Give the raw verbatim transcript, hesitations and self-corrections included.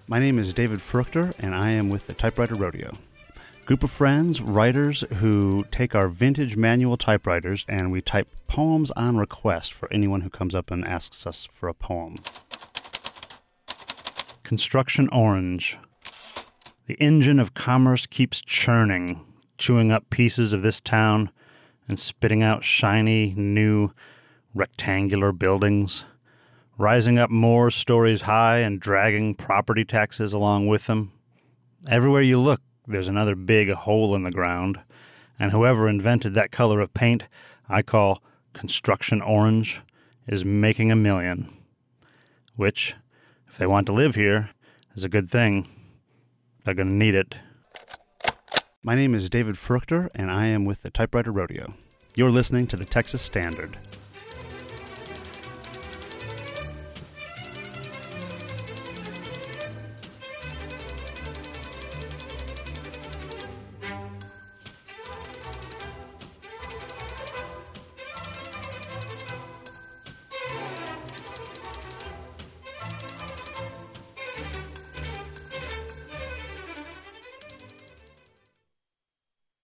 My name is David Fruchter, and I am with the Typewriter Rodeo. Group of friends, writers, who take our vintage manual typewriters and we type poems on request for anyone who comes up and asks us for a poem. Construction Orange. The engine of commerce keeps churning, chewing up pieces of this town and spitting out shiny, new, rectangular buildings, rising up more stories high and dragging property taxes along with them. Everywhere you look, there's another big hole in the ground, and whoever invented that color of paint I call Construction Orange is making a million, which, if they want to live here, is a good thing. They're going to need it. My name is David Fruchter, and I am with the Typewriter Rodeo. You're listening to the Texas Standard.